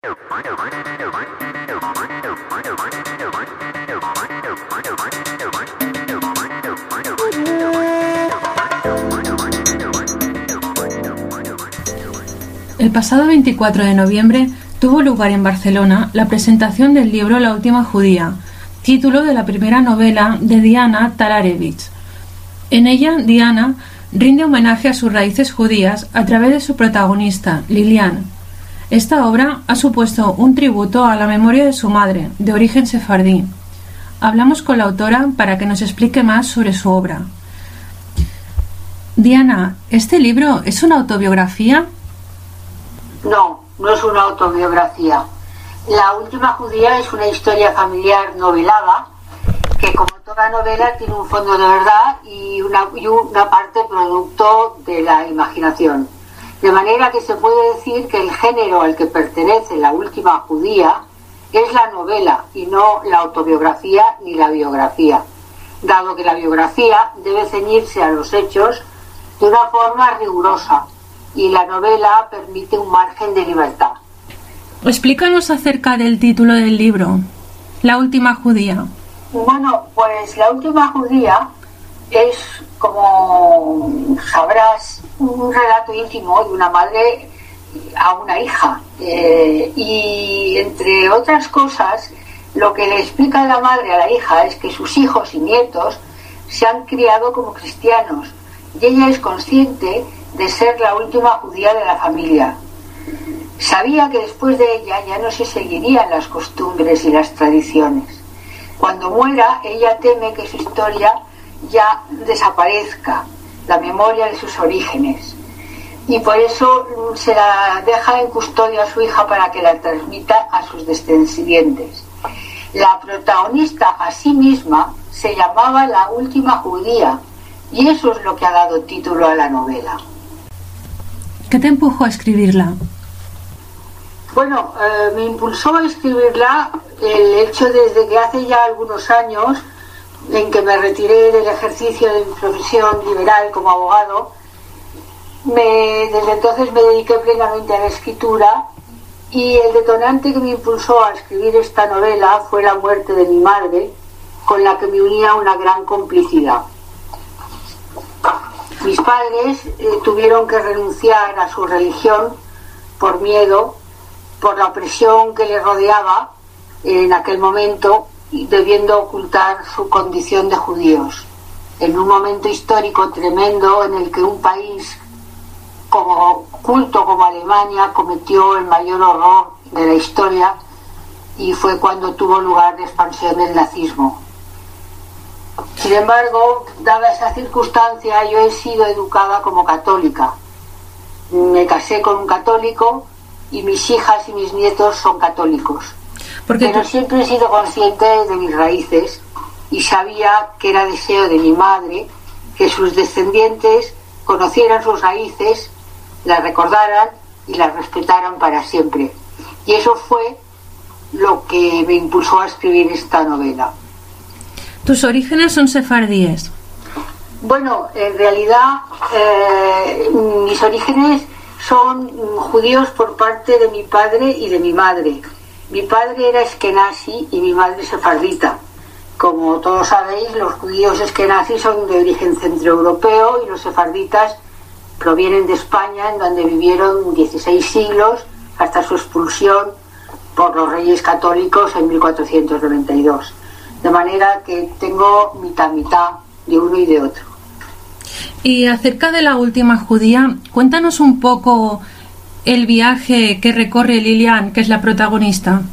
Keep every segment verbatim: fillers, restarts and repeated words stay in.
El pasado veinticuatro de noviembre tuvo lugar en Barcelona la presentación del libro La última judía, título de la primera novela de Diana Talarevich. En ella, Diana rinde homenaje a sus raíces judías a través de su protagonista, Lilian. Esta obra ha supuesto un tributo a la memoria de su madre, de origen sefardí. Hablamos con la autora para que nos explique más sobre su obra. Diana, ¿este libro es una autobiografía? No, no es una autobiografía. La última judía es una historia familiar novelada que, como toda novela, tiene un fondo de verdad y una, y una parte producto de la imaginación. De manera que se puede decir que el género al que pertenece La última judía es la novela y no la autobiografía ni la biografía, dado que la biografía debe ceñirse a los hechos de una forma rigurosa y la novela permite un margen de libertad. Explícanos acerca del título del libro, La última judía. Bueno, pues La última judía es, como sabrás, un relato íntimo de una madre a una hija. Eh, y entre otras cosas, lo que le explica la madre a la hija es que sus hijos y nietos se han criado como cristianos y ella es consciente de ser la última judía de la familia. Sabía que después de ella ya no se seguirían las costumbres y las tradiciones. Cuando muera, ella teme que su historia ya desaparezca, la memoria de sus orígenes, y por eso se la deja en custodia a su hija para que la transmita a sus descendientes. La protagonista a sí misma se llamaba La última judía, y eso es lo que ha dado título a la novela. ¿Qué te empujó a escribirla? Bueno, eh, me impulsó a escribirla el hecho desde que hace ya algunos años en que me retiré del ejercicio de mi profesión liberal como abogado. Me, desde entonces me dediqué plenamente a la escritura y el detonante que me impulsó a escribir esta novela fue la muerte de mi madre, con la que me unía una gran complicidad. Mis padres eh, tuvieron que renunciar a su religión por miedo, por la opresión que les rodeaba en aquel momento, debiendo ocultar su condición de judíos. En un momento histórico tremendo en el que un país como culto como Alemania cometió el mayor horror de la historia, y fue cuando tuvo lugar la expansión del nazismo. Sin embargo, dada esa circunstancia, yo he sido educada como católica. Me casé con un católico y mis hijas y mis nietos son católicos. Porque Pero tú... siempre he sido consciente de mis raíces y sabía que era deseo de mi madre que sus descendientes conocieran sus raíces, las recordaran y las respetaran para siempre. Y eso fue lo que me impulsó a escribir esta novela. ¿Tus orígenes son sefardíes? Bueno, en realidad eh, mis orígenes son judíos por parte de mi padre y de mi madre. Mi padre era eskenazi y mi madre sefardita. Como todos sabéis, los judíos eskenazi son de origen centroeuropeo y los sefarditas provienen de España, en donde vivieron dieciséis siglos hasta su expulsión por los reyes católicos en mil cuatrocientos noventa y dos. De manera que tengo mitad mitad de uno y de otro. Y acerca de La última judía, cuéntanos un poco el viaje que recorre Lilian, que es la protagonista.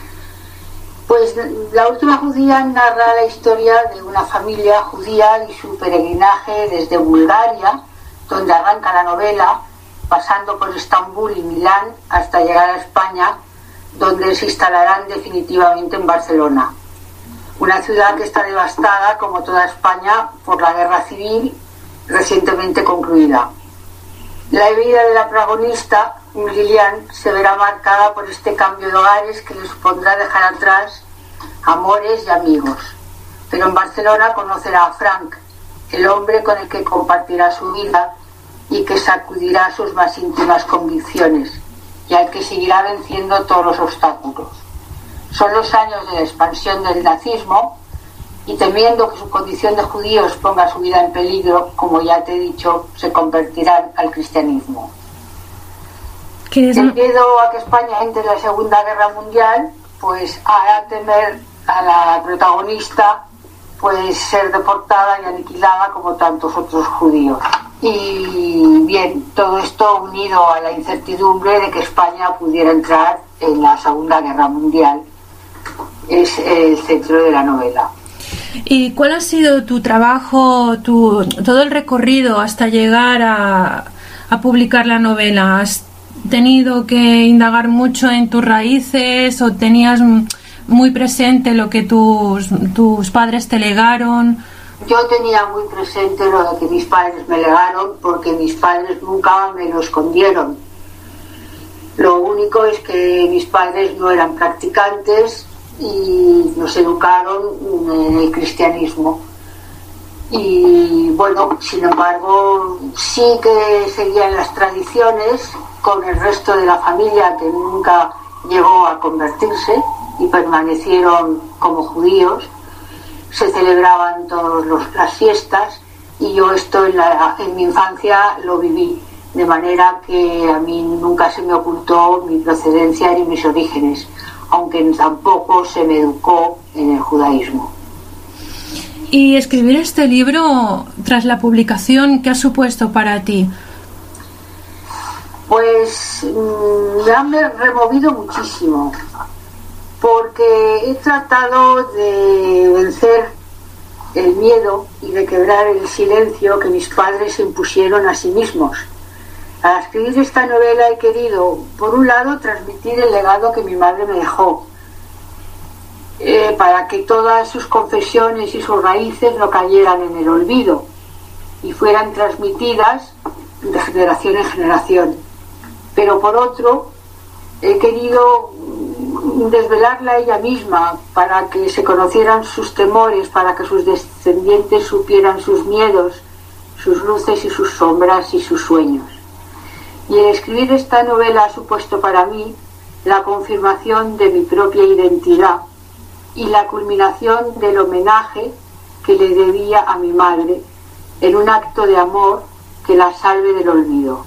Pues La última judía narra la historia de una familia judía y su peregrinaje desde Bulgaria, donde arranca la novela, pasando por Estambul y Milán hasta llegar a España, donde se instalarán definitivamente en Barcelona. Una ciudad que está devastada, como toda España, por la guerra civil recientemente concluida. La vida de la protagonista, Lilian, se verá marcada por este cambio de hogares que le supondrá dejar atrás amores y amigos. Pero en Barcelona conocerá a Frank, el hombre con el que compartirá su vida y que sacudirá sus más íntimas convicciones. y al que seguirá venciendo todos los obstáculos. Son los años de la expansión del nazismo y temiendo que su condición de judíos ponga su vida en peligro, como ya te he dicho, se convertirán al cristianismo. ¿Qué es? El miedo a que España entre en la Segunda Guerra Mundial pues hará temer a la protagonista pues ser deportada y aniquilada como tantos otros judíos. Y bien, todo esto unido a la incertidumbre de que España pudiera entrar en la Segunda Guerra Mundial es el centro de la novela. ¿Y cuál ha sido tu trabajo, tu, todo el recorrido hasta llegar a, a publicar la novela? ¿Has tenido que indagar mucho en tus raíces o tenías muy presente lo que tus, tus padres te legaron? Yo tenía muy presente lo que mis padres me legaron porque mis padres nunca me lo escondieron. Lo único es que mis padres no eran practicantes y nos educaron en el cristianismo. Y bueno, sin embargo, sí que seguían las tradiciones con el resto de la familia que nunca llegó a convertirse y permanecieron como judíos. Se celebraban todas las fiestas y yo esto en, la, en mi infancia lo viví, de manera que a mí nunca se me ocultó mi procedencia ni mis orígenes, aunque tampoco se me educó en el judaísmo. ¿Y escribir este libro tras la publicación, qué ha supuesto para ti? Pues me han removido muchísimo, porque he tratado de vencer el miedo y de quebrar el silencio que mis padres se impusieron a sí mismos. Al escribir esta novela he querido, por un lado, transmitir el legado que mi madre me dejó, eh, para que todas sus confesiones y sus raíces no cayeran en el olvido y fueran transmitidas de generación en generación. Pero por otro, he querido desvelarla a ella misma para que se conocieran sus temores, para que sus descendientes supieran sus miedos, sus luces y sus sombras y sus sueños. Y el escribir esta novela ha supuesto para mí la confirmación de mi propia identidad y la culminación del homenaje que le debía a mi madre en un acto de amor que la salve del olvido.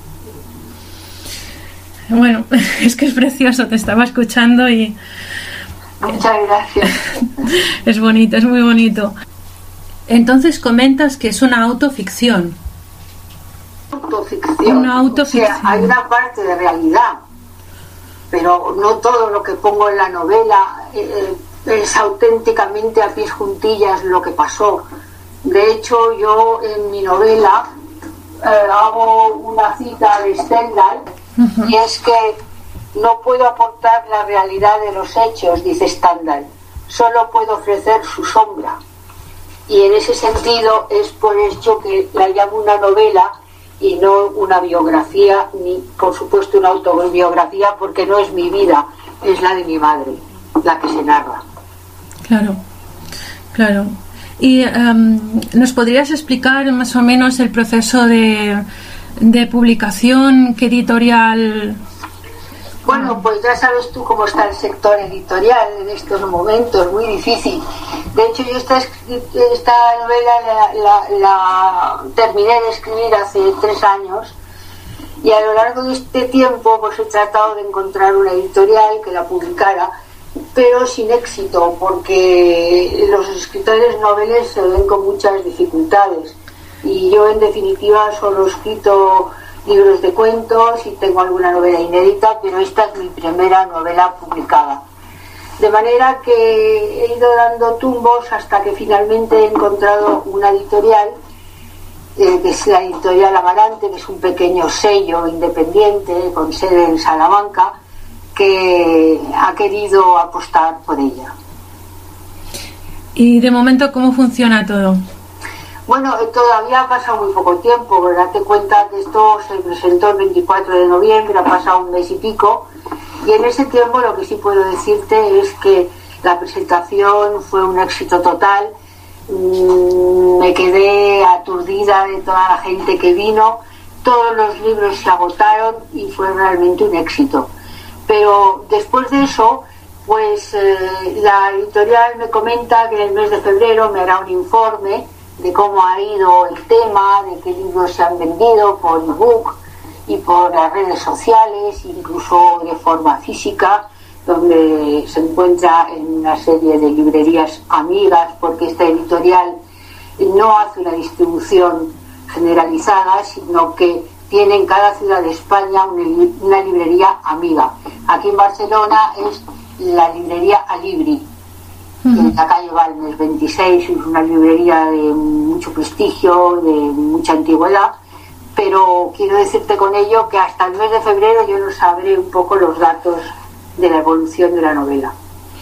Bueno, es que es precioso, te estaba escuchando y... Muchas gracias. Es bonito, es muy bonito. Entonces comentas que es una autoficción. Autoficción. Una autoficción. O sea, hay una parte de realidad, pero no todo lo que pongo en la novela eh, es auténticamente a pies juntillas lo que pasó. De hecho, yo en mi novela eh, hago una cita de Stendhal, uh-huh. Y es que no puedo aportar la realidad de los hechos, dice Stendhal, solo puedo ofrecer su sombra. Y en ese sentido es por eso que la llamo una novela y no una biografía, ni por supuesto una autobiografía, porque no es mi vida, es la de mi madre, la que se narra. Claro, claro. ¿Y um, nos podrías explicar más o menos el proceso de, de publicación, qué editorial? Bueno, pues ya sabes tú cómo está el sector editorial en estos momentos, muy difícil. De hecho, yo esta, esta novela la, la, la terminé de escribir hace tres años y a lo largo de este tiempo pues he tratado de encontrar una editorial que la publicara, pero sin éxito, porque los escritores noveles se ven con muchas dificultades y yo en definitiva solo he escrito libros de cuentos y tengo alguna novela inédita, pero esta es mi primera novela publicada. De manera que he ido dando tumbos hasta que finalmente he encontrado una editorial, eh, que es la editorial Amarante, que es un pequeño sello independiente con sede en Salamanca, que ha querido apostar por ella. ¿Y de momento cómo funciona todo? Bueno, todavía ha pasado muy poco tiempo, pero date cuenta que esto se presentó el veinticuatro de noviembre, ha pasado un mes y pico, y en ese tiempo lo que sí puedo decirte es que la presentación fue un éxito total. Me quedé aturdida de toda la gente que vino, todos los libros se agotaron y fue realmente un éxito. Pero después de eso, pues eh, la editorial me comenta que en el mes de febrero me hará un informe de cómo ha ido el tema, de qué libros se han vendido por ebook y por las redes sociales, incluso de forma física, donde se encuentra en una serie de librerías amigas, porque esta editorial no hace una distribución generalizada, sino que tiene en cada ciudad de España una, una librería amiga. Aquí en Barcelona es la librería Alibri, uh-huh. en la calle Balmes veintiséis, es una librería de mucho prestigio, de mucha antigüedad, pero quiero decirte con ello que hasta el mes de febrero yo no sabré un poco los datos de la evolución de la novela.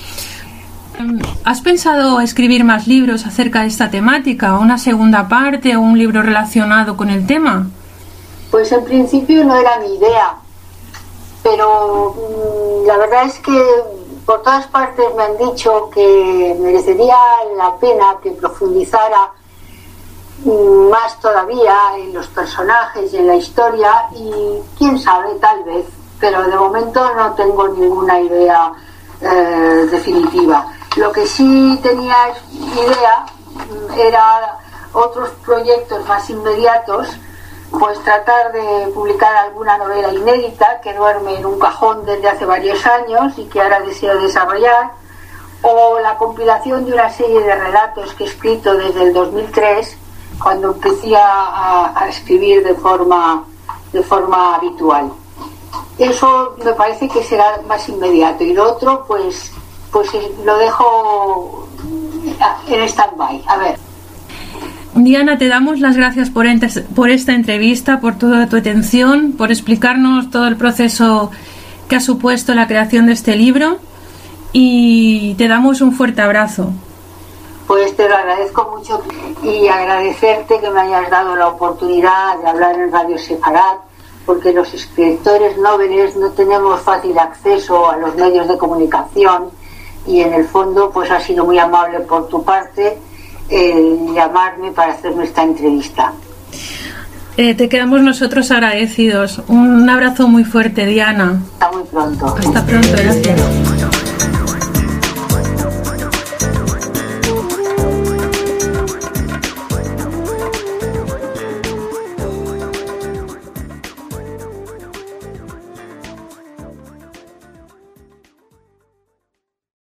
¿Has pensado escribir más libros acerca de esta temática, una segunda parte o un libro relacionado con el tema? Pues en principio no era mi idea, pero mmm, la verdad es que por todas partes me han dicho que merecería la pena que profundizara mmm, más todavía en los personajes y en la historia, y quién sabe, tal vez, pero de momento no tengo ninguna idea eh, definitiva. Lo que sí tenía idea era otros proyectos más inmediatos, pues tratar de publicar alguna novela inédita que duerme en un cajón desde hace varios años y que ahora deseo desarrollar, o la compilación de una serie de relatos que he escrito desde el dos mil tres, cuando empecé a, a escribir de forma, de forma habitual. Eso me parece que será más inmediato, y lo otro pues pues lo dejo en stand-by. A ver. Diana, te damos las gracias por, ente- por esta entrevista, por toda tu atención, por explicarnos todo el proceso que ha supuesto la creación de este libro, y te damos un fuerte abrazo. Pues te lo agradezco mucho, y agradecerte que me hayas dado la oportunidad de hablar en Radio Sefarat, porque los escritores noveles no tenemos fácil acceso a los medios de comunicación, y en el fondo pues ha sido muy amable por tu parte el llamarme para hacerme esta entrevista. Eh, te quedamos nosotros agradecidos. Un abrazo muy fuerte, Diana. Hasta muy pronto. Hasta pronto, gracias.